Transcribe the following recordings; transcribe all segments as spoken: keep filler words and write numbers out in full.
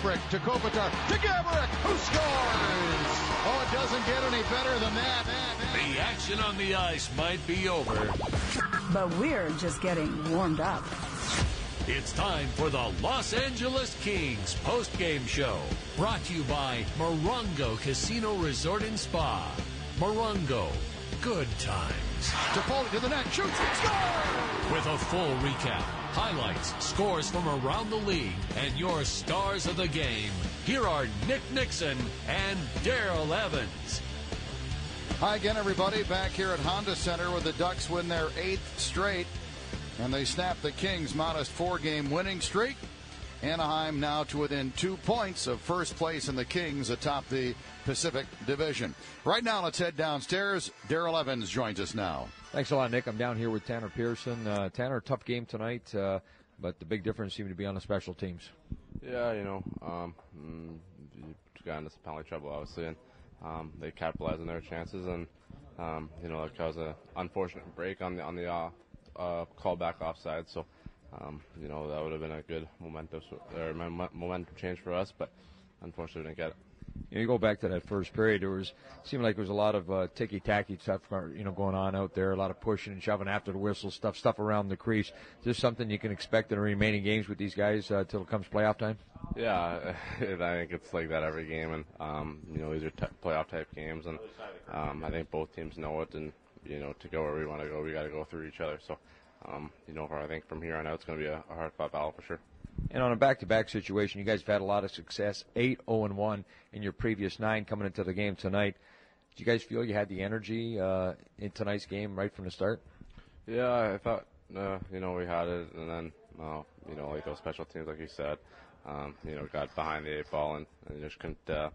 Gaborik to Kopitar to Gaborik, who scores! Oh, it doesn't get any better than that. The action on the ice might be over, but we're just getting warmed up. It's time for the Los Angeles Kings post-game show, brought to you by Morongo Casino Resort and Spa. Morongo, good times. Toffoli to the net, shoots, scores! With a full recap, highlights, scores from around the league, and your stars of the game, here are Nick Nixon and Daryl Evans. Hi again, everybody. Back here at Honda Center where the Ducks win their eighth straight, and they snap the Kings' modest four-game winning streak. Anaheim now to within two points of first place in the Kings atop the Pacific Division. Right now, let's head downstairs. Daryl Evans joins us now. Thanks a lot, Nick. I'm down here with Tanner Pearson. Uh, Tanner, tough game tonight, uh, but the big difference seemed to be on the special teams. Yeah, you know, um, you got into some penalty trouble, obviously, and um, they capitalized on their chances, and um, you know, that caused an unfortunate break on the on the uh, uh, callback offside. So, um, you know, that would have been a good momentum or momentum change for us, but unfortunately, we didn't get it. You, know, you go back to that first period. There was seemed like there was a lot of uh, ticky-tacky stuff, you know, going on out there. A lot of pushing and shoving after the whistle, stuff, stuff around the crease. Is this something you can expect in the remaining games with these guys uh, till it comes playoff time? Yeah, I think it's like that every game, and um, you know, these are t- playoff type games, and um, I think both teams know it. And you know, to go where we want to go, we got to go through each other. So, um, you know, I think from here on out, it's going to be a, a hard-fought battle for sure. And on a back-to-back situation, you guys have had a lot of success, eight oh and one in your previous nine coming into the game tonight. Did you guys feel you had the energy uh, in tonight's game right from the start? Yeah, I thought, uh, you know, we had it, and then, uh, you know, like those special teams, like you said, um, you know, got behind the eight ball and, and just couldn't uh,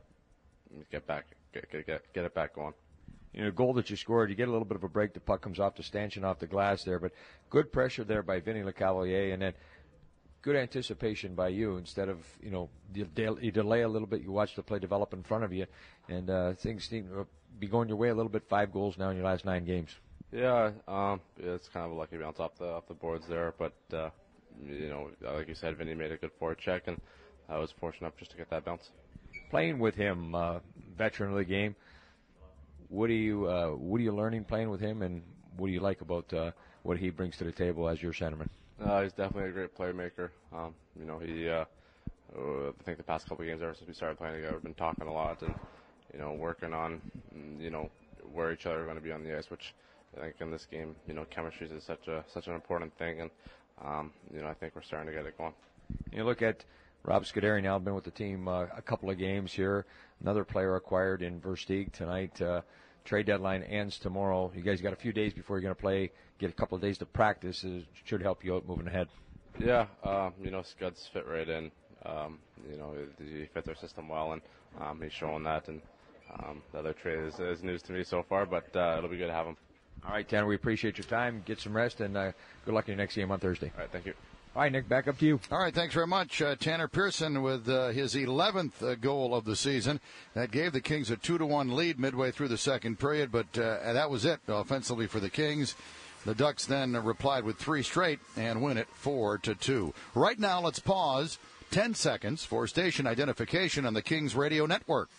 get back, get, get, get, get it back going. You know, the goal that you scored, you get a little bit of a break. The puck comes off the stanchion, off the glass there, but good pressure there by Vinny Lecavalier, and then good anticipation by you. Instead of, you know, you, del- you delay a little bit, you watch the play develop in front of you, and uh, things seem to be going your way a little bit. Five goals now in your last nine games. Yeah, um, yeah, it's kind of a lucky bounce off the off the boards there, but uh, you know, like you said, Vinny made a good forward check, and I was fortunate enough just to get that bounce. Playing with him, uh, veteran of the game, what are you uh, what are you learning playing with him, and what do you like about uh, what he brings to the table as your centerman? Uh, he's definitely a great playmaker. Um, you know, he, uh, uh, I think the past couple of games ever since we started playing together, we've been talking a lot and, you know, working on, you know, where each other are going to be on the ice, which I think in this game, you know, chemistry is such a, such an important thing. And, um, you know, I think we're starting to get it going. You look at Rob Scuderi now, been with the team uh, a couple of games here. Another player acquired in Versteeg tonight. Uh, trade deadline ends tomorrow. You guys got a few days before you're going to play. Get a couple of days to practice. It should help you out moving ahead. Yeah, um, you know, Scuds fit right in. Um, you know, he fit their system well, and um, he's showing that. And um, the other trade is, is news to me so far, but uh, it'll be good to have him. All right, Tanner, we appreciate your time. Get some rest, and uh, good luck in your next game on Thursday. All right, thank you. All right, Nick, back up to you. All right, thanks very much. Uh, Tanner Pearson with uh, his eleventh uh, goal of the season. That gave the Kings a two to one lead midway through the second period, but uh, that was it offensively for the Kings. The Ducks then replied with three straight and win it four to two. Right now, let's pause ten seconds for station identification on the Kings Radio Network.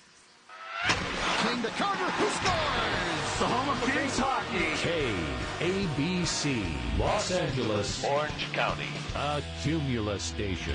King to Carter, who scores? The home of Kings hockey. K A B C, Los Angeles, Orange County, a Cumulus station.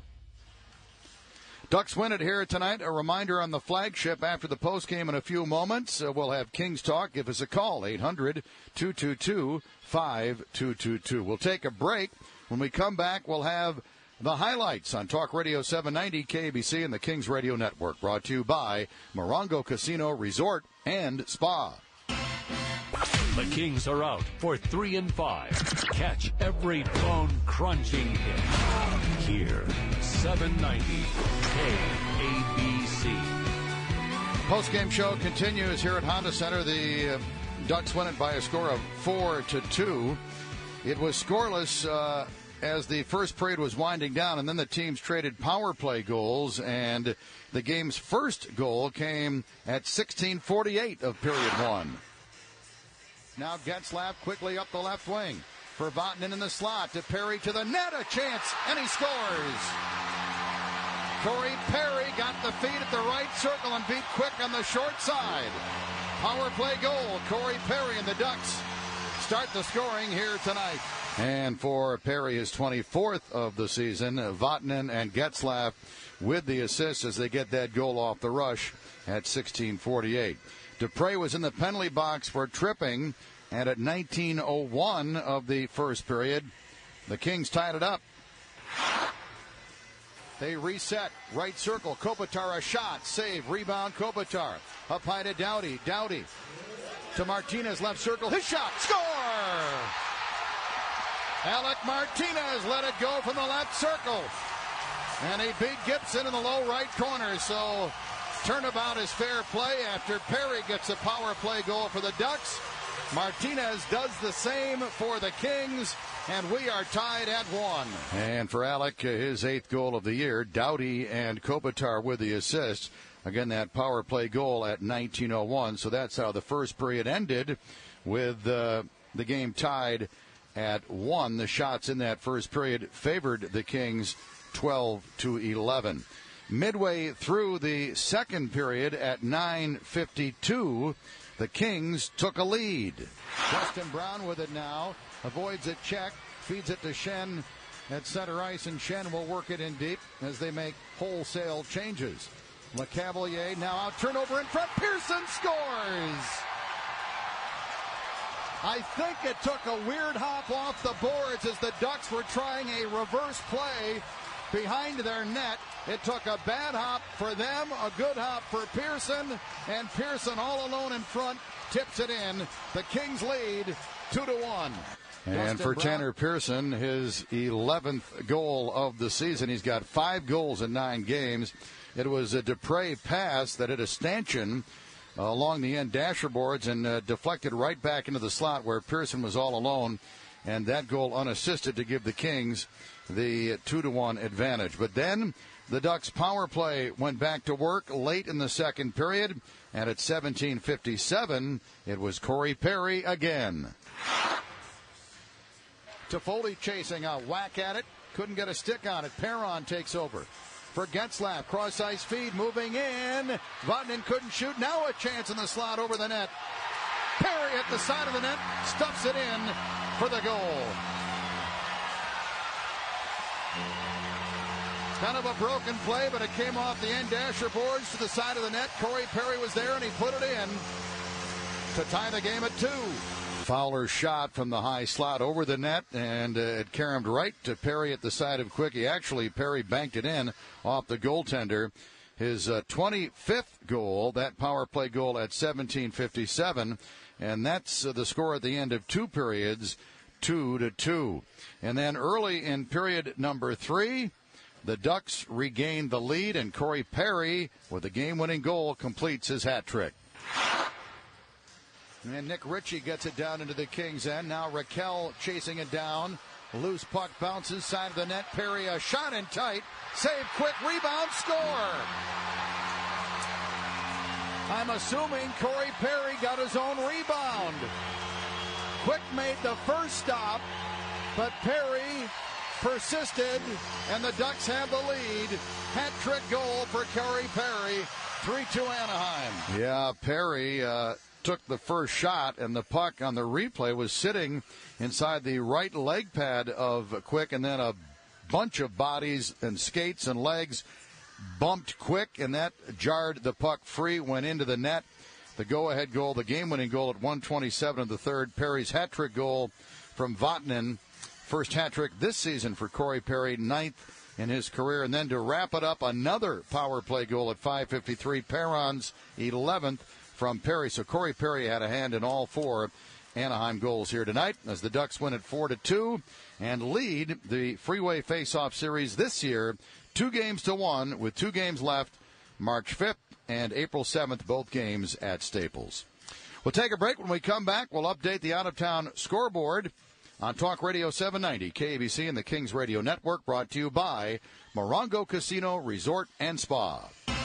Ducks win it here tonight. A reminder on the flagship after the postgame in a few moments. Uh, we'll have Kings Talk. Give us a call, eight hundred, two two two, five two two two. We'll take a break. When we come back, we'll have the highlights on Talk Radio seven ninety, K A B C, and the Kings Radio Network. Brought to you by Morongo Casino Resort and Spa. The Kings are out for three and five. Catch every bone-crunching hit here, seven ninety K A B C. Postgame show continues here at Honda Center. The uh, Ducks win it by a score of four to two. It was scoreless uh, as the first period was winding down, and then the teams traded power play goals, and the game's first goal came at sixteen forty-eight of period one. Now Getzlaf quickly up the left wing. For Vatanen in the slot to Perry to the net. A chance, and he scores. Corey Perry got the feed at the right circle and beat Quick on the short side. Power play goal. Corey Perry and the Ducks start the scoring here tonight. And for Perry, his twenty-fourth of the season, Vatanen and Getzlaf with the assist as they get that goal off the rush at sixteen forty-eight. Dupre was in the penalty box for tripping, and at nineteen oh one of the first period, the Kings tied it up. They reset. Right circle. Kopitar a shot. Save. Rebound. Kopitar. Up high to Doughty. Doughty to Martinez. Left circle. His shot. Score! Alec Martinez let it go from the left circle. And he beat Gibson in the low right corner. So turnabout is fair play after Perry gets a power play goal for the Ducks. Martinez does the same for the Kings, and we are tied at one. And for Alec, his eighth goal of the year. Doughty and Kopitar with the assist. Again, that power play goal at nineteen oh one. So that's how the first period ended, with uh, the game tied at one. The shots in that first period favored the Kings twelve to eleven. Midway through the second period at nine fifty-two, the Kings took a lead. Justin Brown with it now. Avoids a check. Feeds it to Shen at center ice, and Shen will work it in deep as they make wholesale changes. LeCavalier now out. Turnover in front. Pearson scores! I think it took a weird hop off the boards as the Ducks were trying a reverse play behind their net. It took a bad hop for them, a good hop for Pearson, and Pearson all alone in front tips it in. The Kings lead two to one. And Justin for Brown. Tanner Pearson, his eleventh goal of the season. He's got five goals in nine games. It was a Dupre pass that hit a stanchion uh, along the end dasher boards and uh, deflected right back into the slot where Pearson was all alone. And that goal unassisted to give the Kings the two to one advantage. But then the Ducks power play went back to work late in the second period, and at seventeen fifty-seven, it was Corey Perry again. Toffoli chasing a whack at it, couldn't get a stick on it. Perron takes over for Getzlaf. Cross ice feed moving in. Vatanen couldn't shoot. Now a chance in the slot over the net. Perry at the side of the net, stuffs it in for the goal. Kind of a broken play, but it came off the end dasher boards to the side of the net. Corey Perry was there, and he put it in to tie the game at two. Fowler's shot from the high slot over the net, and uh, it caromed right to Perry at the side of Quickie. Actually, Perry banked it in off the goaltender. His uh, twenty-fifth goal, that power play goal at seventeen fifty-seven, and that's uh, the score at the end of two periods, two to two. And then early in period number three, the Ducks regained the lead, and Corey Perry, with a game-winning goal, completes his hat trick. And Nick Ritchie gets it down into the Kings' end. Now Raquel chasing it down. Loose puck bounces, side of the net. Perry a shot in tight. Save quick, rebound, score! I'm assuming Corey Perry got his own rebound. Quick made the first stop, but Perry persisted, and the Ducks have the lead. Hat-trick goal for Corey Perry, three two Anaheim. Yeah, Perry uh, took the first shot, and the puck on the replay was sitting inside the right leg pad of Quick, and then a bunch of bodies and skates and legs bumped Quick, and that jarred the puck free, went into the net. The go-ahead goal, the game-winning goal at one twenty-seven of the third. Perry's hat-trick goal from Vatanen. First hat-trick this season for Corey Perry, ninth in his career. And then to wrap it up, another power play goal at five fifty-three. Perron's eleventh from Perry. So Corey Perry had a hand in all four Anaheim goals here tonight as the Ducks win at four to two and lead the Freeway Face-Off Series this year two games to one with two games left, March fifth and April seventh, both games at Staples. We'll take a break. When we come back, we'll update the out-of-town scoreboard on Talk Radio seven ninety, K A B C and the Kings Radio Network, brought to you by Morongo Casino Resort and Spa.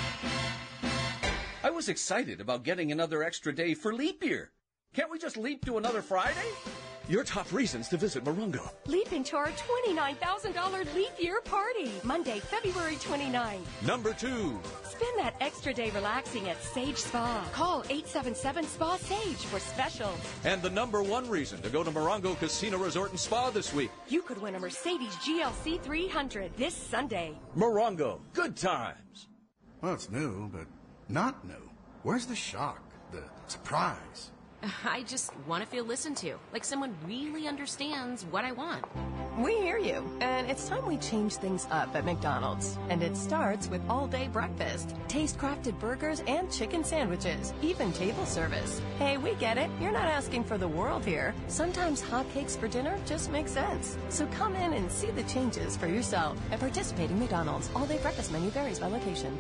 I was excited about getting another extra day for leap year. Can't we just leap to another Friday? your top reasons to visit Morongo. Leap into our twenty-nine thousand dollars leap year party, Monday, February twenty-ninth. Number two. Spend that extra day relaxing at Sage Spa. Call eight seven seven S P A SAGE for specials. And the number one reason to go to Morongo Casino Resort and Spa this week. You could win a Mercedes G L C three hundred this Sunday. Morongo, good times. Well, it's new, but not new. Where's the shock, the surprise? I just want to feel listened to, like someone really understands what I want. We hear you, and it's time we change things up at McDonald's. And it starts with all-day breakfast, taste-crafted burgers and chicken sandwiches, even table service. Hey, we get it. You're not asking for the world here. Sometimes hotcakes for dinner just make sense. So come in and see the changes for yourself at participating McDonald's. All-day breakfast menu varies by location.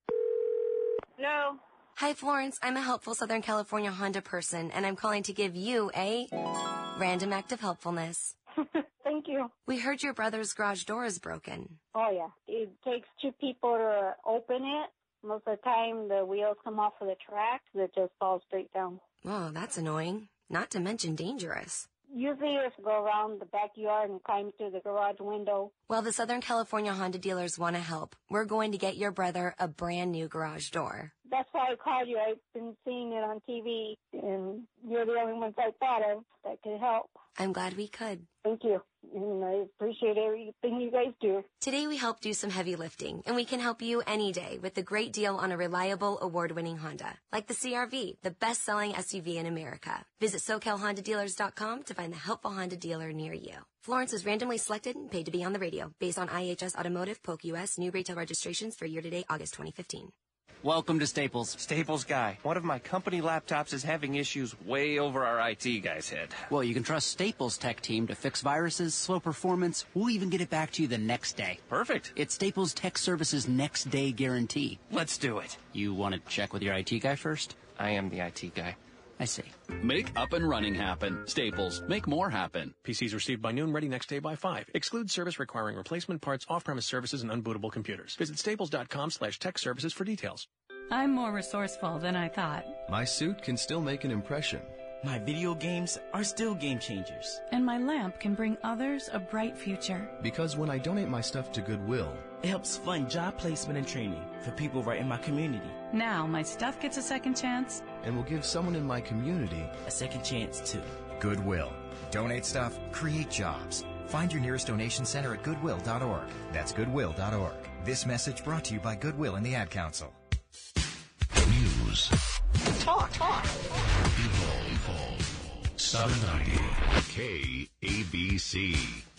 No. Hi, Florence. I'm a helpful Southern California Honda person, and I'm calling to give you a random act of helpfulness. Thank you. We heard your brother's garage door is broken. Oh, yeah. It takes two people to open it. Most of the time, the wheels come off of the tracks. It just falls straight down. Oh, that's annoying. Not to mention dangerous. Usually you just go around the backyard and climb through the garage window. Well, the Southern California Honda dealers want to help. We're going to get your brother a brand new garage door. That's why I called you. I've been seeing it on T V, and you're the only ones I thought of that could help. I'm glad we could. Thank you, and I appreciate everything you guys do. Today we help do some heavy lifting, and we can help you any day with a great deal on a reliable, award-winning Honda, like the C R V, the best-selling S U V in America. Visit socal honda dealers dot com to find the helpful Honda dealer near you. Florence is randomly selected and paid to be on the radio, based on I H S Automotive, Polk U S, new retail registrations for year-to-date August twenty fifteen. Welcome to Staples. Staples Guy. One of my company laptops is having issues way over our I T guy's head. Well, you can trust Staples' tech team to fix viruses, slow performance. We'll even get it back to you the next day. Perfect. It's Staples Tech Services next day guarantee. Let's do it. You want to check with your I T guy first? I am the I T guy. I see. Make up and running happen. Staples. Make more happen. P Cs received by noon, ready next day by five. Exclude service requiring replacement parts, off-premise services, and unbootable computers. Visit staples dot com slash tech services for details. I'm more resourceful than I thought. My suit can still make an impression. My video games are still game changers. And my lamp can bring others a bright future. Because when I donate my stuff to Goodwill, it helps fund job placement and training for people right in my community. Now my stuff gets a second chance. And will give someone in my community a second chance too. Goodwill. Donate stuff, create jobs. Find your nearest donation center at goodwill dot org. That's goodwill dot org. This message brought to you by Goodwill and the Ad Council. News. Talk, talk. People. seven ninety K A B C.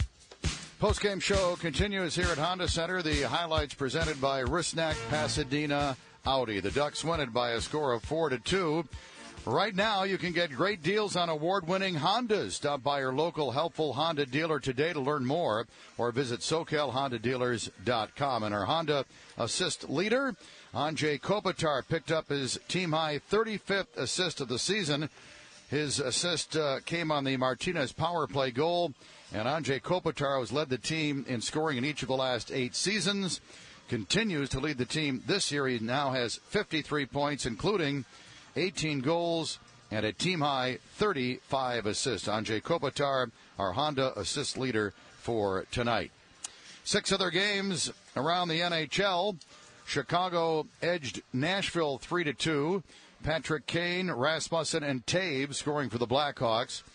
Postgame show continues here at Honda Center. The highlights presented by Risnack Pasadena Audi. The Ducks win it by a score of four to two. Right now, you can get great deals on award-winning Hondas. Stop by your local helpful Honda dealer today to learn more, or visit socal honda dealers dot com. And our Honda assist leader, Anze Kopitar, picked up his team-high thirty-fifth assist of the season. His assist uh, came on the Martinez power play goal, and Anze Kopitar has led the team in scoring in each of the last eight seasons. Continues to lead the team this year. He now has fifty-three points, including eighteen goals and a team-high thirty-five assists. Anze Kopitar, our Honda assist leader for tonight. Six other games around the N H L. Chicago edged Nashville three to two. Patrick Kane, Rasmussen, and Taves scoring for the Blackhawks.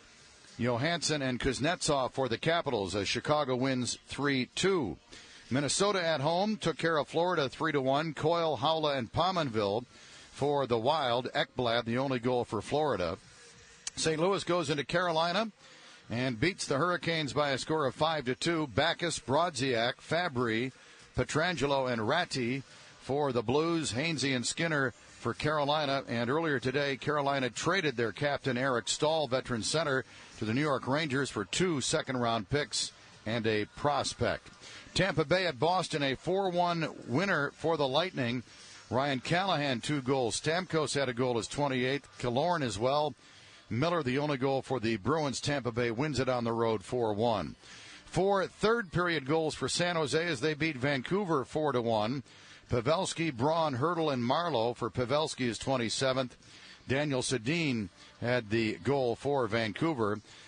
Johansson and Kuznetsov for the Capitals as Chicago wins three two. Minnesota at home took care of Florida three to one. Coyle, Howla, and Pominville for the Wild. Ekblad, the only goal for Florida. Saint Louis goes into Carolina and beats the Hurricanes by a score of five to two. Backus, Brodziak, Fabry, Pietrangelo, and Ratti for the Blues. Hainsey and Skinner for Carolina. And earlier today, Carolina traded their captain, Eric Stahl, veteran center, to the New York Rangers for two second-round picks and a prospect. Tampa Bay at Boston, a four one winner for the Lightning. Ryan Callahan, two goals. Stamkos had a goal, his twenty-eighth. Killorn as well. Miller, the only goal for the Bruins. Tampa Bay wins it on the road four one. Four third-period goals for San Jose as they beat Vancouver four to one. Pavelski, Braun, Hurdle, and Marlowe for Pavelski, his twenty-seventh. Daniel Sedin had the goal for Vancouver.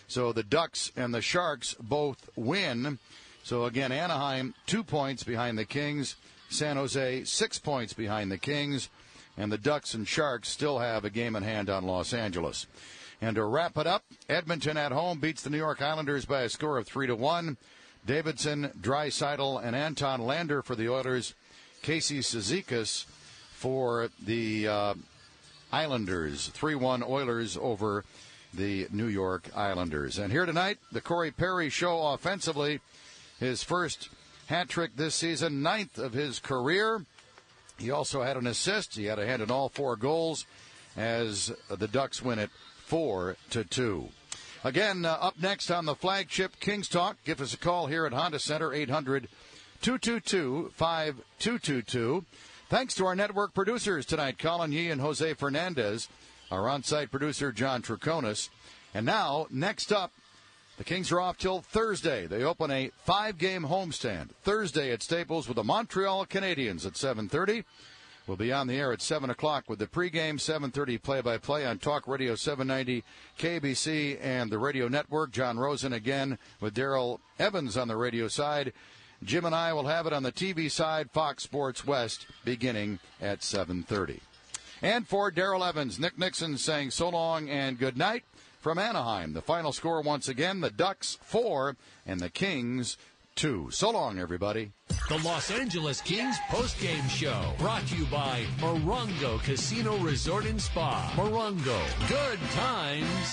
So the Ducks and the Sharks both win. So, again, Anaheim, two points behind the Kings. San Jose, six points behind the Kings. And the Ducks and Sharks still have a game in hand on Los Angeles. And to wrap it up, Edmonton at home beats the New York Islanders by a score of three to one. Davidson, Draisaitl, and Anton Lander for the Oilers. Casey Cizikas for the uh, Islanders. three one Oilers over the New York Islanders. And here tonight, the Corey Perry Show offensively. His first hat trick this season, ninth of his career. He also had an assist. He had a hand in all four goals as the Ducks win it four to two. Again, uh, up next on the flagship Kings Talk, give us a call here at Honda Center, eight hundred, two two two, five two two two. Thanks to our network producers tonight, Colin Yee and Jose Fernandez, our on-site producer, John Triconis. And now, next up, the Kings are off till Thursday. They open a five-game homestand Thursday at Staples with the Montreal Canadiens at seven thirty. We'll be on the air at seven o'clock with the pregame seven thirty play-by-play on Talk Radio seven ninety, K B C, and the radio network. John Rosen again with Daryl Evans on the radio side. Jim and I will have it on the T V side, Fox Sports West, beginning at seven thirty. And for Daryl Evans, Nick Nixon saying so long and good night from Anaheim. The final score once again, the Ducks four and the Kings two. So long, everybody. The Los Angeles Kings postgame show brought to you by Morongo Casino Resort and Spa. Morongo, good times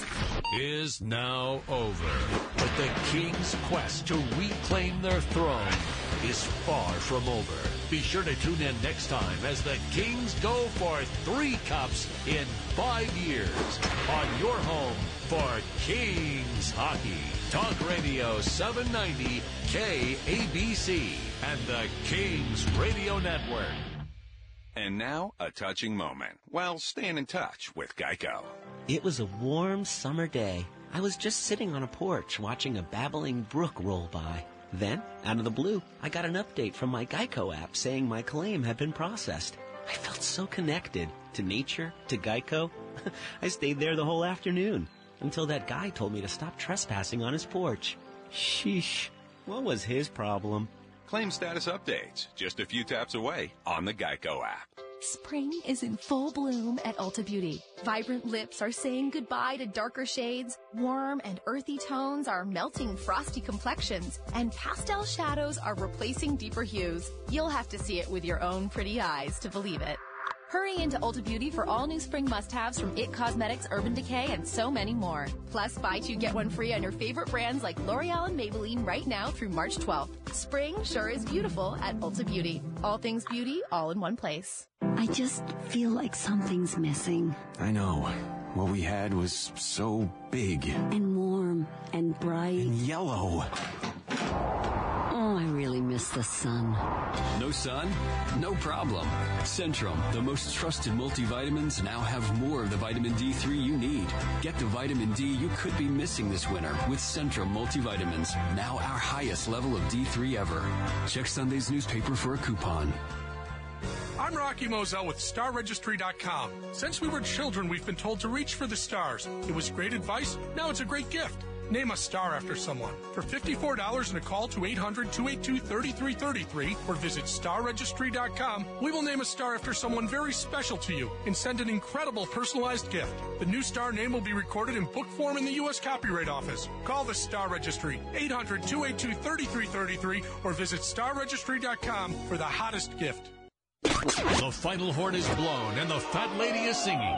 is now over. But the Kings' quest to reclaim their throne is far from over. Be sure to tune in next time as the Kings go for three cups in five years on your home for Kings hockey. Talk Radio seven ninety K A B C and the Kings Radio Network. And now, a touching moment while staying in touch with Geico. It was a warm summer day. I was just sitting on a porch watching a babbling brook roll by. Then, out of the blue, I got an update from my Geico app saying my claim had been processed. I felt so connected to nature, to Geico. I stayed there the whole afternoon until that guy told me to stop trespassing on his porch. Sheesh, what was his problem? Claim status updates just a few taps away on the Geico app. Spring is in full bloom at Ulta Beauty. Vibrant lips are saying goodbye to darker shades. Warm and earthy tones are melting frosty complexions. And pastel shadows are replacing deeper hues. You'll have to see it with your own pretty eyes to believe it. Hurry into Ulta Beauty for all new spring must-haves from It Cosmetics, Urban Decay, and so many more. Plus, buy two, get one free on your favorite brands like L'Oreal and Maybelline right now through March twelfth. Spring sure is beautiful at Ulta Beauty. All things beauty, all in one place. I just feel like something's missing. I know. What we had was so big. And warm and bright. And yellow. Oh, I really miss the sun. No sun? No problem. Centrum, the most trusted multivitamins, now have more of the vitamin D three you need. Get the vitamin D you could be missing this winter with Centrum multivitamins, now our highest level of D three ever. Check Sunday's newspaper for a coupon. I'm Rocky Moselle with Star Registry dot com. Since we were children, we've been told to reach for the stars. It was great advice. Now it's a great gift. Name a star after someone. For fifty-four dollars and a call to eight hundred, two eight two, three three three three or visit Star Registry dot com, we will name a star after someone very special to you and send an incredible personalized gift. The new star name will be recorded in book form in the U S Copyright Office. Call the Star Registry, eight hundred, two eight two, three three three three or visit Star Registry dot com for the hottest gift. The final horn is blown and the fat lady is singing.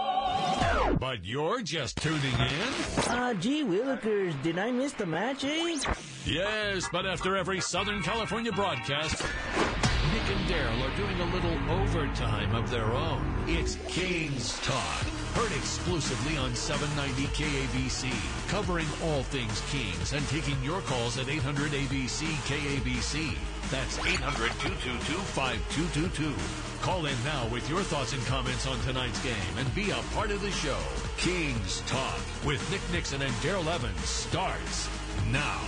But you're just tuning in? Uh, gee willikers, did I miss the match, eh? Yes, but after every Southern California broadcast, Nick and Daryl are doing a little overtime of their own. It's Kings Talk, heard exclusively on seven ninety K A B C, covering all things Kings and taking your calls at eight hundred A B C K A B C. That's eight hundred, two two two, five two two two. Call in now with your thoughts and comments on tonight's game and be a part of the show. Kings Talk with Nick Nixon and Daryl Evans starts now.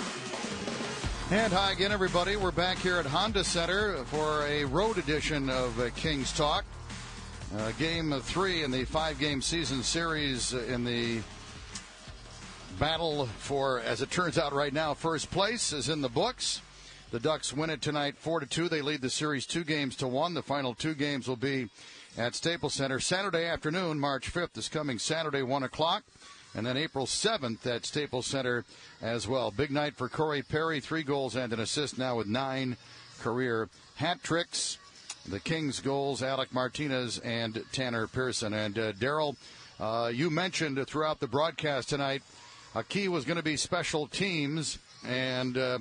And hi again, everybody. We're back here at Honda Center for a road edition of uh, Kings Talk. Uh, game three in the five-game season series in the battle for, as it turns out right now, first place is in the books. The Ducks win it tonight four to two. They lead the series two games to one. The final two games will be at Staples Center Saturday afternoon. March fifth is coming Saturday, one o'clock. And then April seventh at Staples Center as well. Big night for Corey Perry. Three goals and an assist now with nine career hat tricks. The Kings goals, Alec Martinez and Tanner Pearson. And uh, Daryl, uh, you mentioned throughout the broadcast tonight a key was going to be special teams. And, uh,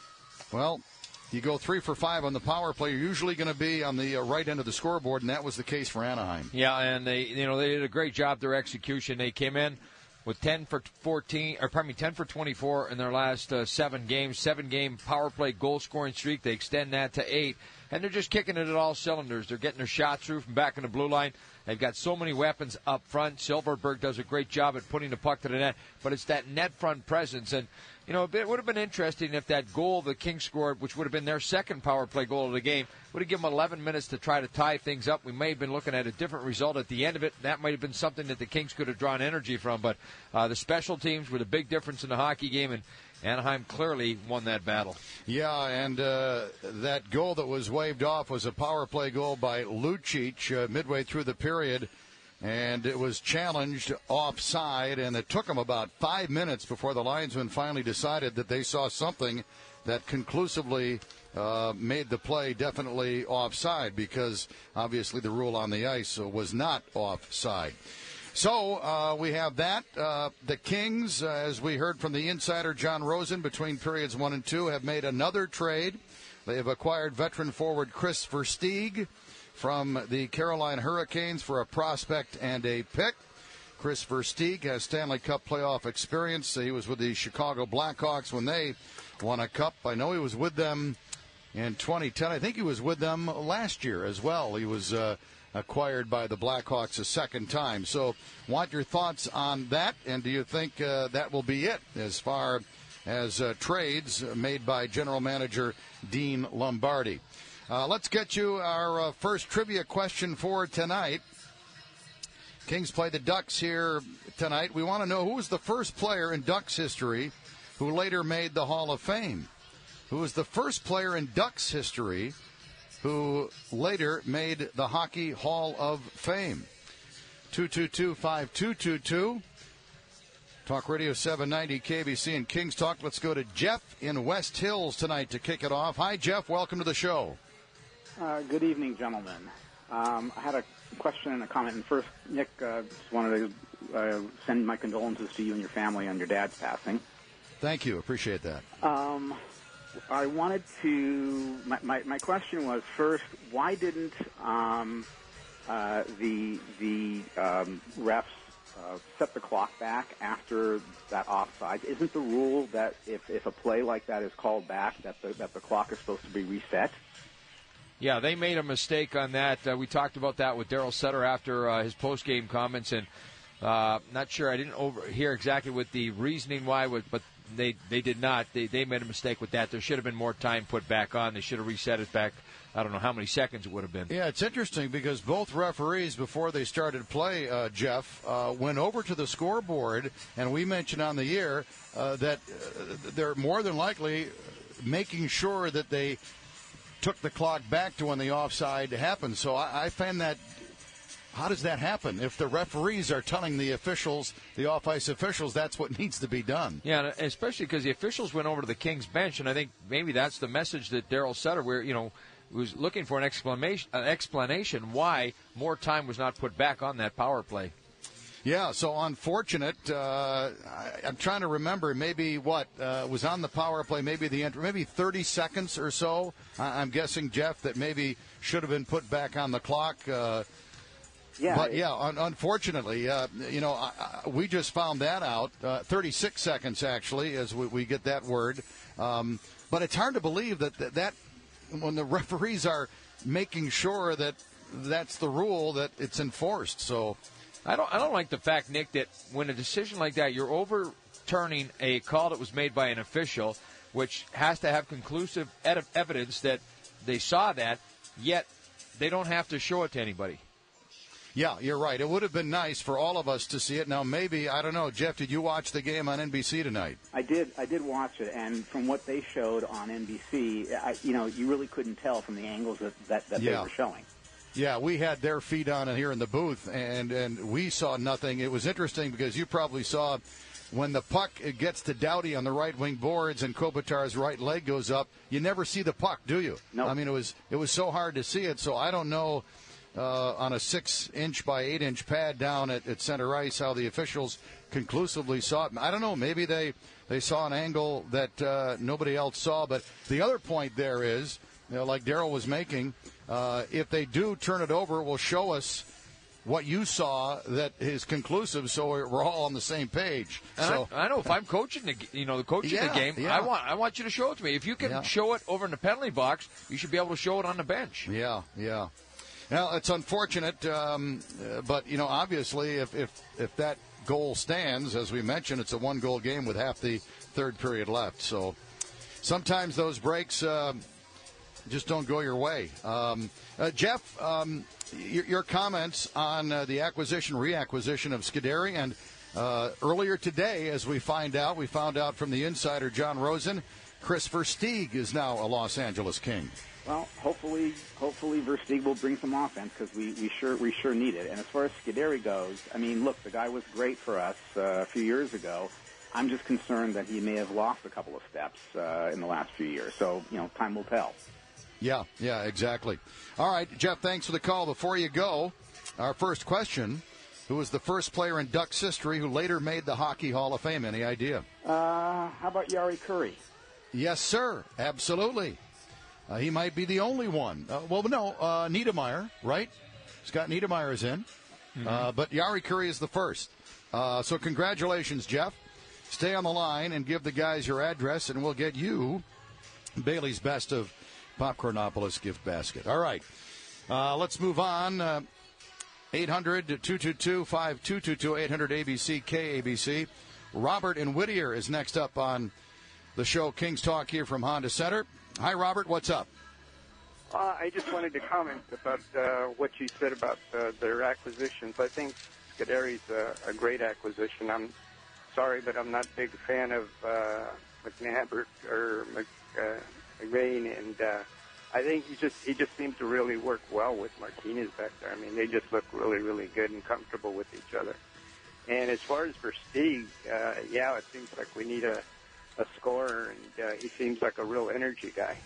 well, you go three for five on the power play. You're usually going to be on the uh, right end of the scoreboard, and that was the case for Anaheim. Yeah, and they, you know, they did a great job their execution. They came in with ten for fourteen, or pardon me, ten for twenty-four in their last uh, seven games, seven-game power play goal-scoring streak. They extend that to eight, and they're just kicking it at all cylinders. They're getting their shots through from back in the blue line. They've got so many weapons up front. Silverberg does a great job at putting the puck to the net, but it's that net front presence. And, you know, it would have been interesting if that goal the Kings scored, which would have been their second power play goal of the game, would have given them eleven minutes to try to tie things up. We may have been looking at a different result at the end of it. That might have been something that the Kings could have drawn energy from. But uh, the special teams were the big difference in the hockey game, and Anaheim clearly won that battle. Yeah, and uh, that goal that was waved off was a power play goal by Lucic uh, midway through the period, and it was challenged offside, and it took them about five minutes before the linesman finally decided that they saw something that conclusively uh, made the play definitely offside, because obviously the rule on the ice was not offside. So uh, we have that. Uh, the Kings, uh, as we heard from the insider John Rosen, between periods one and two, have made another trade. They have acquired veteran forward Chris Versteeg from the Carolina Hurricanes for a prospect and a pick. Chris Versteeg has Stanley Cup playoff experience. He was with the Chicago Blackhawks when they won a cup. I know he was with them in twenty ten. I think he was with them last year as well. He was uh, acquired by the Blackhawks a second time. So want your thoughts on that, and do you think uh, that will be it as far as uh, trades made by general manager Dean Lombardi? Uh, let's get you our uh, first trivia question for tonight. Kings play the Ducks here tonight. We want to know who was the first player in Ducks history who later made the Hall of Fame. Who was the first player in Ducks history who later made the Hockey Hall of Fame? two two two, five two two two. Talk Radio seven ninety K B C and Kings Talk. Let's go to Jeff in West Hills tonight to kick it off. Hi, Jeff. Welcome to the show. Uh, good evening, gentlemen. Um, I had a question and a comment. And first, Nick, uh, just wanted to uh, send my condolences to you and your family on your dad's passing. Thank you. Appreciate that. Um, I wanted to, my, my, my question was, first, why didn't um, uh, the the um, refs uh, set the clock back after that offside? Isn't the rule that if, if a play like that is called back, that the, that the clock is supposed to be reset? Yeah, they made a mistake on that. Uh, we talked about that with Daryl Sutter after uh, his post-game comments, and uh, not sure, I didn't overhear exactly what the reasoning why was, but they they did not. They they made a mistake with that. There should have been more time put back on. They should have reset it back. I don't know how many seconds it would have been. Yeah, it's interesting because both referees, before they started play, uh, Jeff, uh, went over to the scoreboard, and we mentioned on the air uh, that uh, they're more than likely making sure that they took the clock back to when the offside happened. So I, I find that, how does that happen? If the referees are telling the officials, the off-ice officials, that's what needs to be done. Yeah, especially because the officials went over to the Kings bench, and I think maybe that's the message that Daryl Sutter, where, you know, was looking for an explanation, an explanation why more time was not put back on that power play. Yeah, so unfortunate. Uh, I, I'm trying to remember. Maybe what uh, was on the power play? Maybe the maybe thirty seconds or so. I, I'm guessing, Jeff, that maybe should have been put back on the clock. Uh, yeah, but yeah, un- unfortunately, uh, you know, I, I, we just found that out. Uh, thirty-six seconds actually, as we, we get that word. Um, but it's hard to believe that, that that when the referees are making sure that that's the rule, that it's enforced. So. I don't I don't like the fact, Nick, that when a decision like that, you're overturning a call that was made by an official, which has to have conclusive ed- evidence that they saw that, yet they don't have to show it to anybody. Yeah, you're right. It would have been nice for all of us to see it. Now, maybe, I don't know, Jeff, did you watch the game on N B C tonight? I did. I did watch it, and from what they showed on N B C, I, you know, you really couldn't tell from the angles that, that, that Yeah. they were showing. Yeah, we had their feet on it here in the booth, and, and we saw nothing. It was interesting because you probably saw when the puck gets to Doughty on the right wing boards and Kopitar's right leg goes up, you never see the puck, do you? No. I mean, it was it was so hard to see it, so I don't know uh, on a six-inch by eight-inch pad down at, at center ice how the officials conclusively saw it. I don't know, maybe they, they saw an angle that uh, nobody else saw, but the other point there is, you know, like Daryl was making, uh, if they do turn it over, it will show us what you saw that is conclusive, so we're all on the same page. And so I, I know if I'm coaching the you know the coaching Yeah, the game, yeah. I want I want you to show it to me. If you can Yeah. show it over in the penalty box, you should be able to show it on the bench. Yeah, yeah. Now it's unfortunate, um, uh, but you know, obviously, if if if that goal stands, as we mentioned, it's a one-goal game with half the third period left. So sometimes those breaks uh, just don't go your way. Um, uh, Jeff, um, your, your comments on uh, the acquisition, reacquisition of Scuderi, and uh, earlier today, as we find out, we found out from the insider John Rosen, Chris Versteeg is now a Los Angeles King. Well, hopefully, hopefully Versteeg will bring some offense because we, we sure we sure need it. And as far as Scuderi goes, I mean, look, the guy was great for us uh, a few years ago. I'm just concerned that he may have lost a couple of steps uh, in the last few years. So, you know, time will tell. Yeah, yeah, exactly. All right, Jeff, thanks for the call. Before you go, our first question, who was the first player in Ducks history who later made the Hockey Hall of Fame? Any idea? Uh, how about Yari Curry? Yes, sir, absolutely. Uh, he might be the only one. Uh, well, no, uh, Niedermeyer, right? Scott Niedermeyer is in. Mm-hmm. Uh, but Yari Curry is the first. Uh, so congratulations, Jeff. Stay on the line and give the guys your address, and we'll get you Bailey's Best of Popcornopolis gift basket. All right. Uh, let's move on. Uh, eight hundred, two two two, five two two two, eight hundred A B C, K A B C. Robert in Whittier is next up on the show Kings Talk here from Honda Center. Hi, Robert. What's up? Uh, I just wanted to comment about uh, what you said about uh, their acquisitions. I think Scuderi's a, a great acquisition. I'm sorry, but I'm not a big fan of uh, McNabb or, or Mc, uh, McVeigh, and uh, I think he just he just seems to really work well with Martinez back there. I mean, they just look really, really good and comfortable with each other. And as far as Versteeg, uh, yeah, it seems like we need a, a scorer, and uh, he seems like a real energy guy.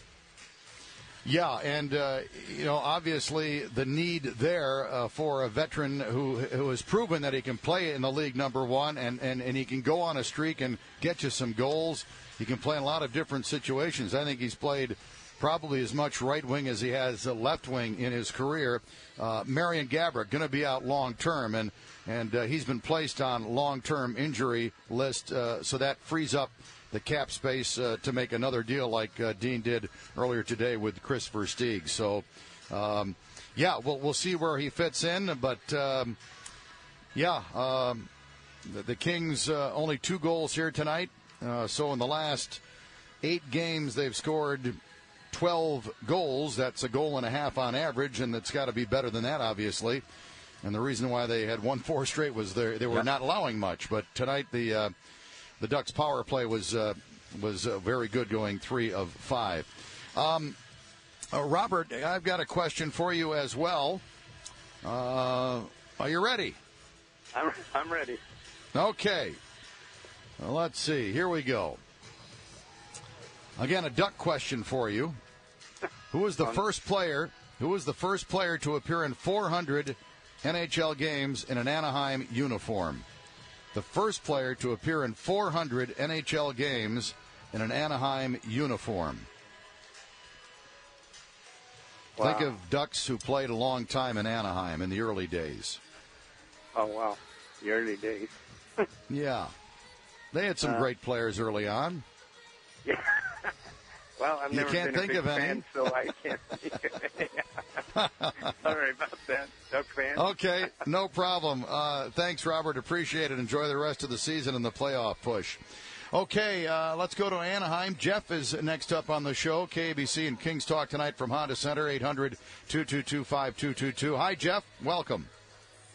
Yeah, and, uh, you know, obviously the need there uh, for a veteran who who has proven that he can play in the league number one and, and, and he can go on a streak and get you some goals. He can play in a lot of different situations. I think he's played probably as much right wing as he has left wing in his career. Uh, Marian Gaborik going to be out long term, and, and uh, he's been placed on long-term injury list, uh, so that frees up the cap space uh, to make another deal like uh, Dean did earlier today with Chris Versteeg. So, um, yeah, we'll, we'll see where he fits in. But, um, yeah, um, the, the Kings uh, only two goals here tonight. Uh, so in the last eight games, they've scored twelve goals. That's a goal and a half on average, and it's got to be better than that, obviously. And the reason why they had won four straight was they they were Yep. not allowing much. But tonight, the uh, the Ducks' power play was uh, was uh, very good, going three of five. Um, uh, Robert, I've got a question for you as well. Uh, are you ready? I'm I'm ready. Okay. Well, let's see. Here we go. Again, a Duck question for you. Who was the first player? Who was the first player to appear in four hundred N H L games in an Anaheim uniform? The first player to appear in four hundred N H L games in an Anaheim uniform. Wow. Think of Ducks who played a long time in Anaheim in the early days. Oh, wow. The early days. Yeah. They had some Uh, great players early on. Yeah. Well, I've You never can't been think a big of any? fan, so I can't think of any. Sorry about that, Duck fan. Okay, no problem. Uh, thanks, Robert. Appreciate it. Enjoy the rest of the season and the playoff push. Okay, uh, let's go to Anaheim. Jeff is next up on the show. K A B C and Kings Talk tonight from Honda Center, eight hundred, two two two, five two two two. Hi, Jeff. Welcome.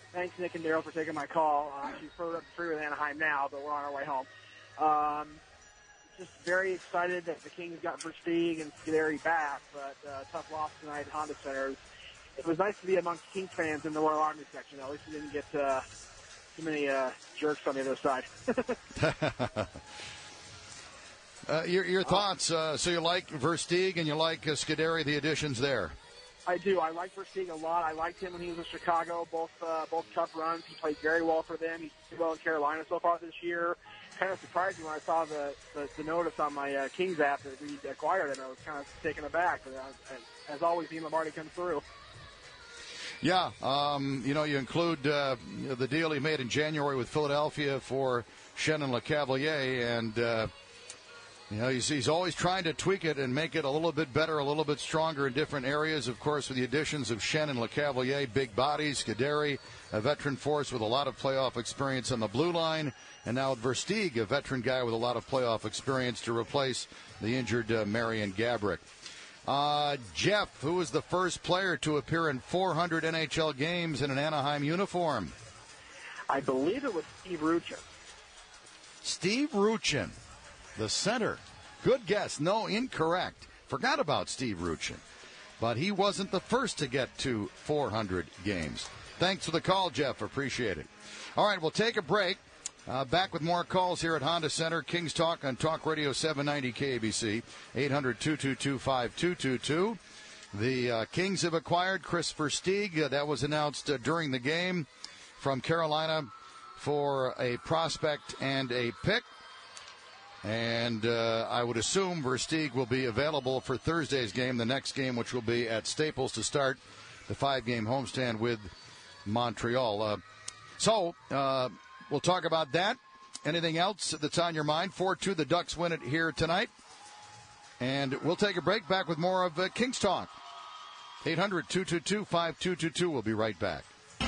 Thanks, Nick and Daryl, for taking my call. Uh, actually, further up the freeway with Anaheim now, but we're on our way home. Um, just very excited that the Kings got Versteeg and Scuderi back, but uh, tough loss tonight at Honda Center. It was nice to be amongst Kings fans in the Royal Army section, though. At least we didn't get uh, too many uh, jerks on the other side. uh, your, your thoughts? Uh, so you like Versteeg and you like uh, Scuderi, the additions there? I do. I like Versteeg a lot. I liked him when he was in Chicago. Both uh, both tough runs. He played very well for them. He's did well in Carolina so far this year. Kind of surprised me when I saw the, the, the notice on my uh, Kings app that we acquired him. I was kind of taken aback. But uh, as always, Dean Lombardi comes through. Yeah, um, you know, you include uh, the deal he made in January with Philadelphia for Shannon LeCavalier, and uh, you know, he's, he's always trying to tweak it and make it a little bit better, a little bit stronger in different areas. Of course, with the additions of Shannon LeCavalier, big bodies, Scuderi, a veteran force with a lot of playoff experience on the blue line, and now Versteeg, a veteran guy with a lot of playoff experience to replace the injured uh, Marian Gaborik. Uh, Jeff, who was the first player to appear in four hundred N H L games in an Anaheim uniform? I believe it was Steve Ruchin. Steve Ruchin, the center. Good guess. No, incorrect. Forgot about Steve Ruchin. But he wasn't the first to get to four hundred games. Thanks for the call, Jeff. Appreciate it. All right, we'll take a break. Uh, back with more calls here at Honda Center. Kings Talk on Talk Radio seven ninety K A B C, eight hundred, two two two, five two two two. The uh, Kings have acquired Kris Versteeg. Uh, that was announced uh, during the game from Carolina for a prospect and a pick. And uh, I would assume Versteeg will be available for Thursday's game, the next game, which will be at Staples to start the five-game homestand with Montreal. Uh, so... Uh, We'll talk about that. Anything else that's on your mind? four two, the Ducks win it here tonight. And we'll take a break. Back with more of uh, Kings Talk. eight hundred, two two two, five two two two. We'll be right back.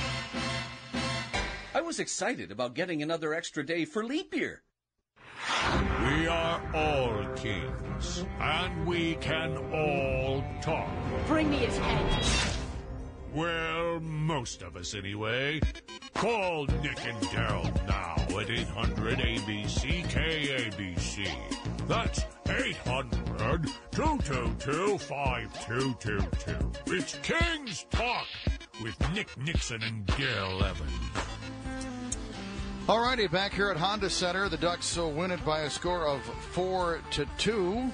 I was excited about getting another extra day for leap year. We are all kings, and we can all talk. Bring me his head. Well, most of us anyway. Call Nick and Daryl now at eight hundred A B C K A B C. That's eight hundred, two two two, five two two two. It's Kings Talk with Nick Nixon and Daryl Evans. All righty, back here at Honda Center. The Ducks will win it by a score of four to two.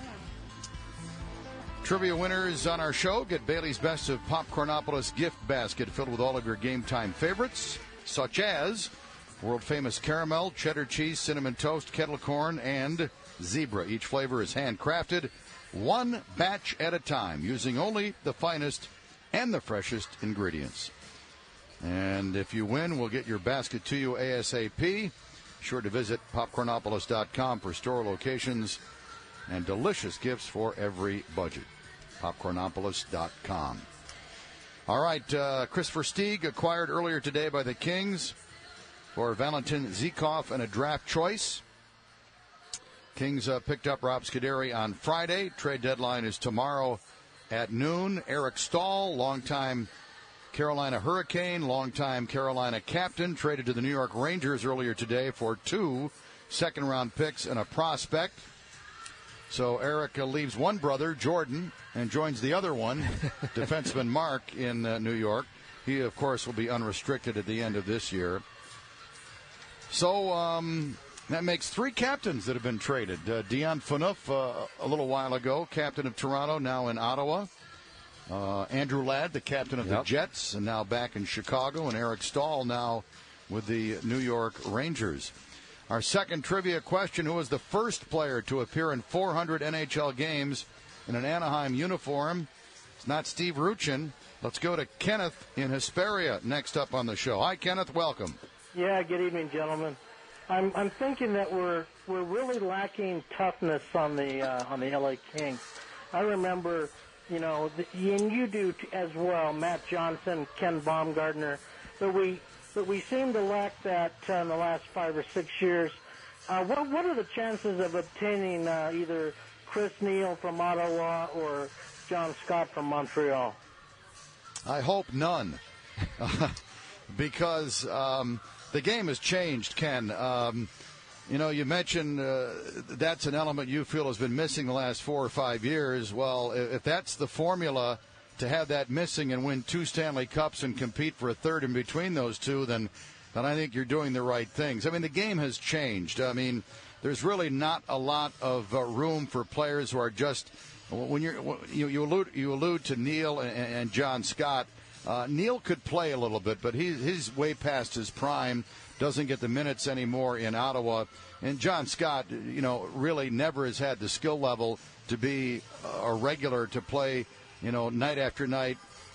Trivia winners on our show get Bailey's Best of Popcornopolis gift basket filled with all of your game time favorites, such as world-famous caramel, cheddar cheese, cinnamon toast, kettle corn, and zebra. Each flavor is handcrafted, one batch at a time, using only the finest and the freshest ingredients. And if you win, we'll get your basket to you ASAP. Be sure to visit popcornopolis dot com for store locations and delicious gifts for every budget. popcornopolis dot com. All right, uh, Kris Versteeg acquired earlier today by the Kings for Valentin Zykov and a draft choice. Kings uh, picked up Rob Scuderi on Friday. Trade deadline is tomorrow at noon. Eric Staal, longtime Carolina Hurricane, longtime Carolina captain, traded to the New York Rangers earlier today for two second-round picks and a prospect. So Eric uh, leaves one brother, Jordan, and joins the other one, defenseman Mark, in uh, New York. He, of course, will be unrestricted at the end of this year. So um, that makes three captains that have been traded. Uh, Dion Phaneuf, uh, a little while ago, captain of Toronto, now in Ottawa. Uh, Andrew Ladd, the captain of yep. the Jets, and now back in Chicago. And Eric Staal now with the New York Rangers. Our second trivia question, who was the first player to appear in four hundred N H L games in an Anaheim uniform? It's not Steve Ruchin. Let's go to Kenneth in Hesperia next up on the show. Hi, Kenneth. Welcome. Yeah, good evening, gentlemen. I'm I'm thinking that we're we're really lacking toughness on the uh, on the L A Kings. I remember, you know, the, and you do t- as well, Matt Johnson, Ken Baumgartner, but we but we seem to lack that uh, in the last five or six years. Uh, what what are the chances of obtaining uh, either Chris Neil from Ottawa or John Scott from Montreal? I hope none. because um, the game has changed, Ken. Um, you know, you mentioned uh, that's an element you feel has been missing the last four or five years. Well, if that's the formula to have that missing and win two Stanley Cups and compete for a third in between those two, then, then I think you're doing the right things. I mean, the game has changed. I mean, there's really not a lot of uh, room for players who are just when you're you, you allude you allude to Neil and, and John Scott. Uh, Neil could play a little bit, but he, he's way past his prime. Doesn't get the minutes anymore in Ottawa. And John Scott, you know, really never has had the skill level to be a regular to play, you know, night after night,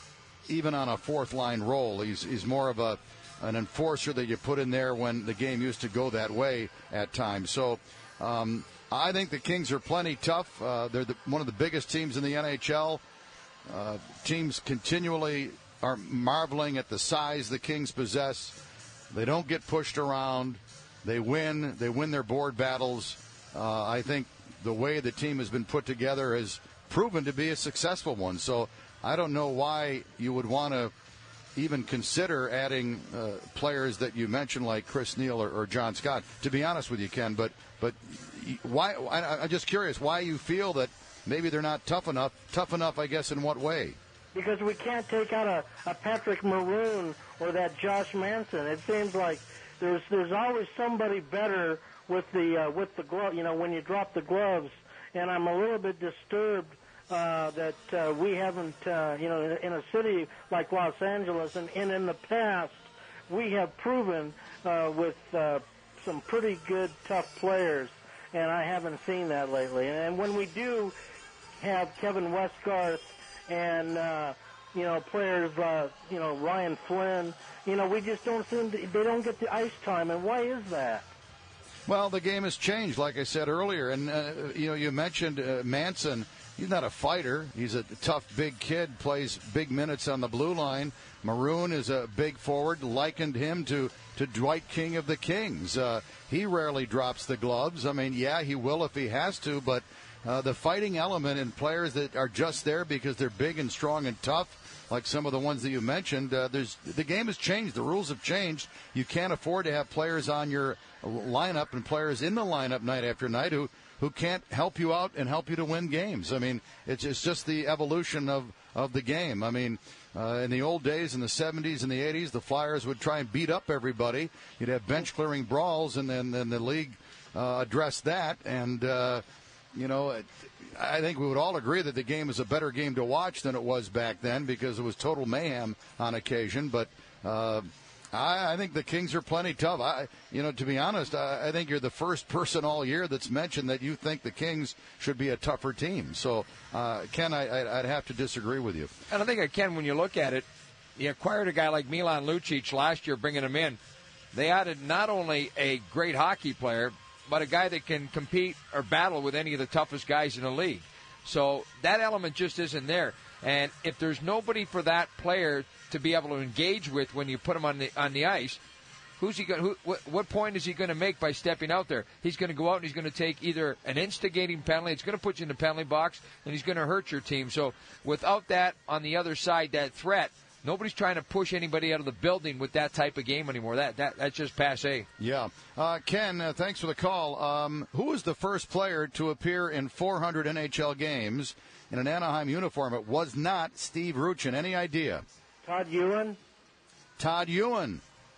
even on a fourth line role. He's he's more of a an enforcer that you put in there when the game used to go that way at times. So um, I think the Kings are plenty tough. Uh, they're the, one of the biggest teams in the N H L. Uh, teams continually are marveling at the size the Kings possess. They don't get pushed around. They win. They win their board battles. Uh, I think the way the team has been put together has proven to be a successful one. So I don't know why you would want to even consider adding uh, players that you mentioned like Chris Neil or, or John Scott. To be honest with you, Ken, but but why? I, I'm just curious why you feel that maybe they're not tough enough. Tough enough, I guess, in what way? Because we can't take out a, a Patrick Maroon or that Josh Manson. It seems like there's there's always somebody better with the uh, with the glove. You know, when you drop the gloves, and I'm a little bit disturbed uh, that uh, we haven't. Uh, you know, in a city like Los Angeles, and, and in the past, we have proven uh, with uh, some pretty good, tough players, and I haven't seen that lately. And when we do have Kevin Westgarth and uh, you know players, uh, you know Ryan Flynn. You know we just don't seem to, they don't get the ice time, and why is that? Well, the game has changed, like I said earlier, and uh, you know you mentioned uh, Manson. He's not a fighter. He's a tough, big kid. Plays big minutes on the blue line. Maroon is a big forward. Likened him to to Dwight King of the Kings. Uh, he rarely drops the gloves. I mean, yeah, he will if he has to, but. Uh, the fighting element in players that are just there because they're big and strong and tough, like some of the ones that you mentioned, uh, there's the game has changed. The rules have changed. You can't afford to have players on your lineup and players in the lineup night after night who, who can't help you out and help you to win games. I mean, it's, it's just the evolution of, of the game. I mean, uh, in the old days, in the seventies and the eighties, the Flyers would try and beat up everybody. You'd have bench-clearing brawls, and then, then the league uh, addressed that, and uh, You know, I think we would all agree that the game is a better game to watch than it was back then because it was total mayhem on occasion. But uh, I, I think the Kings are plenty tough. I, you know, to be honest, I, I think you're the first person all year that's mentioned that you think the Kings should be a tougher team. So, uh, Ken, I, I'd have to disagree with you. And I think, Ken, when you look at it, you acquired a guy like Milan Lucic last year, bringing him in. They added not only a great hockey player, but a guy that can compete or battle with any of the toughest guys in the league. So that element just isn't there. And if there's nobody for that player to be able to engage with when you put him on the on the ice, who's he going? Who, what, what point is he going to make by stepping out there? He's going to go out and he's going to take either an instigating penalty. It's going to put you in the penalty box, and he's going to hurt your team. So without that on the other side, that threat. Nobody's trying to push anybody out of the building with that type of game anymore. That that that's just passé. Yeah. Uh, Ken, uh, thanks for the call. Um, who was the first player to appear in four hundred N H L games in an Anaheim uniform? It was not Steve Ruchin. Any idea? Todd Ewan? Todd Ewan.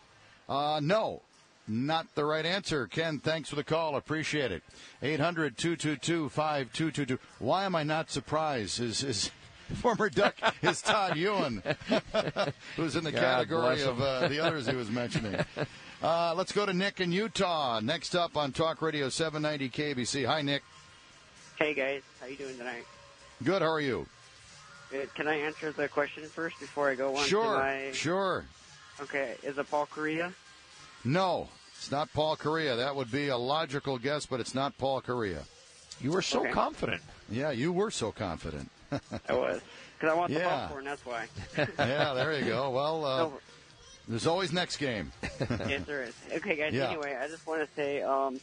Uh, no. Not the right answer. Ken, thanks for the call. Appreciate it. eight hundred, two two two, five two two two. Why am I not surprised? Is is former Duck is Todd Ewan, who's in the God category of uh, the others he was mentioning. Uh, let's go to Nick in Utah. Next up on Talk Radio seven ninety K B C. Hi, Nick. Hey, guys. How you doing tonight? Good. How are you? Good. Can I answer the question first before I go on? Sure. to my... Sure. Okay. Is it Paul Kariya? No, it's not Paul Kariya. That would be a logical guess, but it's not Paul Kariya. You were so Okay. confident. Yeah, you were so confident. I was. Because I want the Yeah. popcorn, that's why. Yeah, there you go. Well, uh, No. there's always next game. Yes, there is. Okay, guys, Yeah. anyway, I just want to say, um,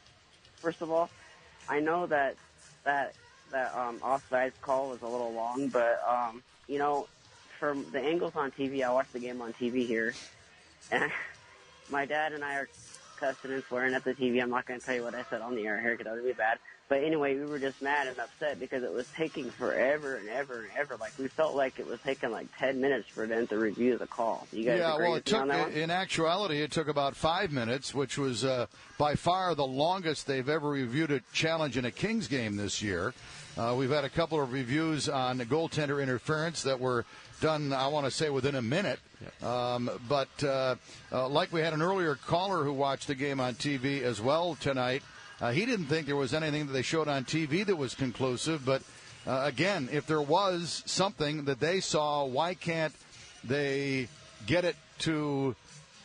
first of all, I know that that that um, offside call was a little long, but, um, you know, from the angles on T V, I watched the game on T V here, And my dad and I are cussing and swearing at the T V. I'm not going to tell you what I said on the air here because that would be bad. But anyway, we were just mad and upset because it was taking forever and ever and ever. Like, we felt like it was taking like ten minutes for them to review the call. You guys yeah, agree well, with it me took, on that one? in actuality, it took about five minutes, which was uh, by far the longest they've ever reviewed a challenge in a Kings game this year. Uh, we've had a couple of reviews on the goaltender interference that were done, I want to say, within a minute. Um, but uh, uh, like we had an earlier caller who watched the game on T V as well tonight, uh, he didn't think there was anything that they showed on T V that was conclusive. But, uh, again, if there was something that they saw, why can't they get it to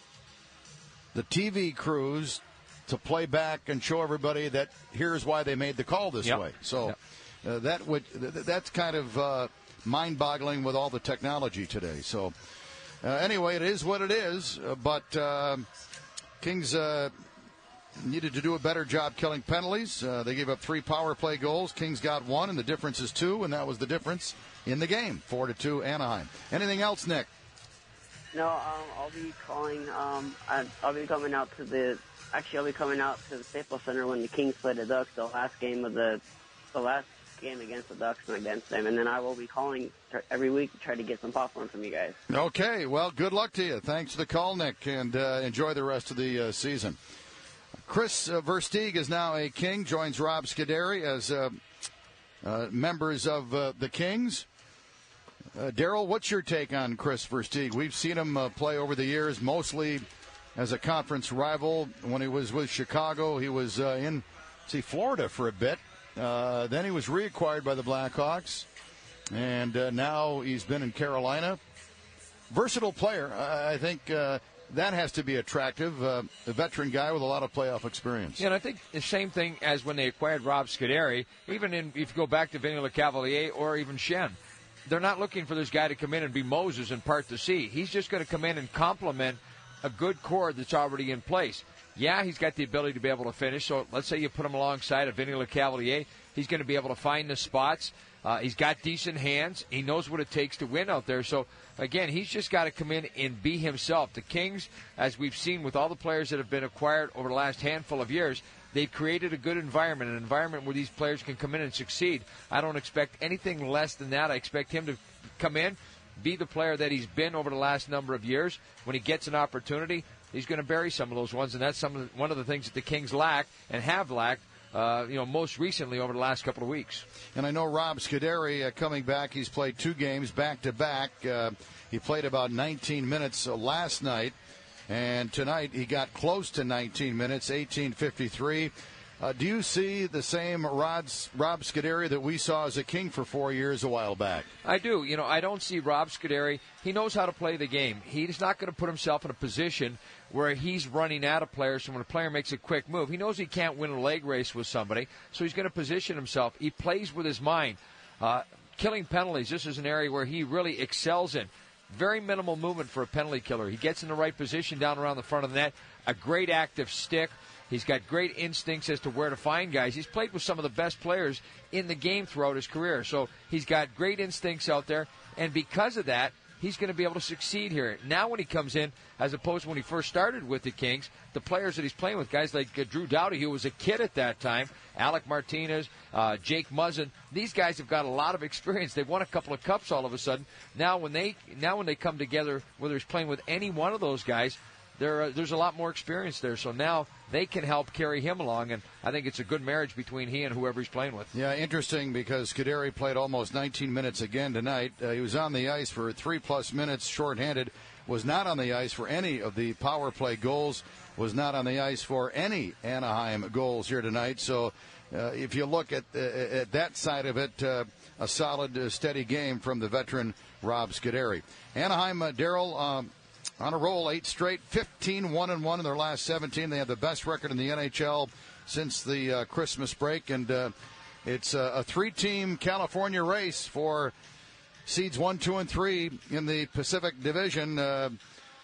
the T V crews to play back and show everybody that here's why they made the call this Yep. way? So Yep. uh, that would th- that's kind of uh, mind-boggling with all the technology today. So uh, anyway, it is what it is. Uh, but uh, Kings uh, needed to do a better job killing penalties. Uh, they gave up three power play goals. Kings got one, and the difference is two, and that was the difference in the game, four to two Anaheim. Anything else, Nick? No, um, I'll be calling. Um, I, I'll be coming out to the. Actually, I'll be coming out to the Staples Center when the Kings play the Ducks. The last game of the, the last game against the Ducks and against them, and then I will be calling every week to try to get some popcorn from you guys. Okay, well, good luck to you. Thanks for the call, Nick, and uh, enjoy the rest of the uh, season. Chris uh, Versteeg is now a King, joins Rob Scuderi as uh, uh, members of uh, the Kings. Uh, Daryl, what's your take on Chris Versteeg? We've seen him uh, play over the years, mostly as a conference rival. When he was with Chicago, he was uh, in, see, Florida for a bit. Uh, then he was reacquired by the Blackhawks, and uh, now he's been in Carolina. Versatile player. I, I think uh, that has to be attractive. Uh, a veteran guy with a lot of playoff experience. Yeah, and I think the same thing as when they acquired Rob Scuderi, even in, if you go back to Vinny LeCavalier or even Shen. They're not looking for this guy to come in and be Moses and part the sea. He's just going to come in and complement a good core that's already in place. Yeah, he's got the ability to be able to finish. So let's say you put him alongside of Vinny LeCavalier. He's going to be able to find the spots. Uh, he's got decent hands. He knows what it takes to win out there. So, again, he's just got to come in and be himself. The Kings, as we've seen with all the players that have been acquired over the last handful of years, they've created a good environment, an environment where these players can come in and succeed. I don't expect anything less than that. I expect him to come in, be the player that he's been over the last number of years. When he gets an opportunity, he's going to bury some of those ones, and that's some of the, one of the things that the Kings lack and have lacked, uh, you know, most recently over the last couple of weeks. And I know Rob Scuderi uh, coming back. He's played two games back-to-back. Uh, he played about nineteen minutes uh, last night. And tonight he got close to nineteen minutes, eighteen fifty-three. Uh, do you see the same Rod's, Rob Scuderi that we saw as a King for four years a while back? I do. You know, I don't see Rob Scuderi. He knows how to play the game. He's not going to put himself in a position where he's running out of players. So when a player makes a quick move, he knows he can't win a leg race with somebody, so he's going to position himself. He plays with his mind. Uh, killing penalties, this is an area where he really excels in. Very minimal movement for a penalty killer. He gets in the right position down around the front of the net. A great active stick. He's got great instincts as to where to find guys. He's played with some of the best players in the game throughout his career. So he's got great instincts out there. And because of that, he's going to be able to succeed here. Now when he comes in, as opposed to when he first started with the Kings, the players that he's playing with, guys like uh, Drew Doughty, who was a kid at that time, Alec Martinez, uh, Jake Muzzin, these guys have got a lot of experience. They've won a couple of cups all of a sudden. Now when they now when they come together, whether he's playing with any one of those guys, there uh, there's a lot more experience there. So now they can help carry him along, and I think it's a good marriage between he and whoever he's playing with. Yeah, interesting because Scuderi played almost nineteen minutes again tonight. Uh, he was on the ice for three-plus minutes, shorthanded, was not on the ice for any of the power play goals, was not on the ice for any Anaheim goals here tonight. So uh, if you look at, uh, at that side of it, uh, a solid, uh, steady game from the veteran Rob Scuderi. Anaheim, uh, Daryl, um, on a roll, eight straight, fifteen one and one in their last seventeen. They have the best record in the N H L since the uh, Christmas break, and uh, it's uh, a three-team California race for seeds one, two, and three in the Pacific Division. Uh,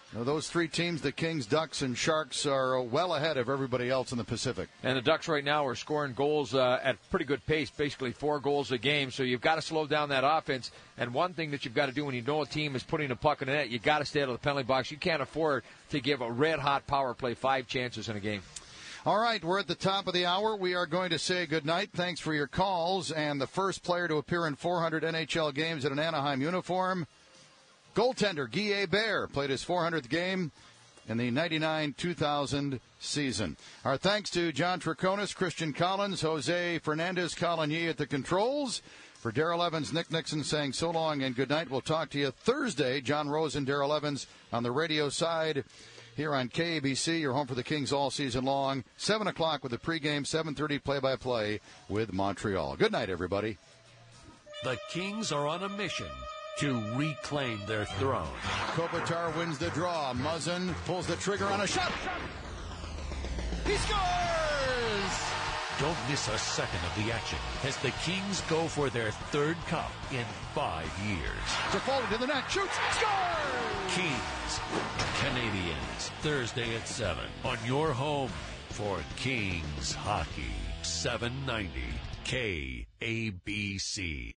Now, those three teams, the Kings, Ducks, and Sharks, are well ahead of everybody else in the Pacific. And the Ducks right now are scoring goals uh, at pretty good pace, basically four goals a game. So you've got to slow down that offense. And one thing that you've got to do when you know a team is putting a puck in the net, you got to stay out of the penalty box. You can't afford to give a red-hot power play five chances in a game. All right, we're at the top of the hour. We are going to say goodnight. Thanks for your calls. And the first player to appear in four hundred N H L games in an Anaheim uniform, goaltender Guy Hebert, played his four hundredth game in the ninety-nine two thousand season. Our thanks to John Triconis, Christian Collins, Jose Fernandez-Coligny at the controls. For Darrell Evans, Nick Nixon saying so long and good night. We'll talk to you Thursday. John Rose and Darrell Evans on the radio side here on K A B C. You're home for the Kings all season long. seven o'clock with the pregame, seven thirty play-by-play with Montreal. Good night, everybody. The Kings are on a mission to reclaim their throne. Kopitar wins the draw. Muzzin pulls the trigger on a shot. He scores! Don't miss a second of the action as the Kings go for their third cup in five years. Toffoli to the net, shoots, scores! Kings, Canadians, Thursday at seven on your home for Kings hockey. seven ninety K A B C.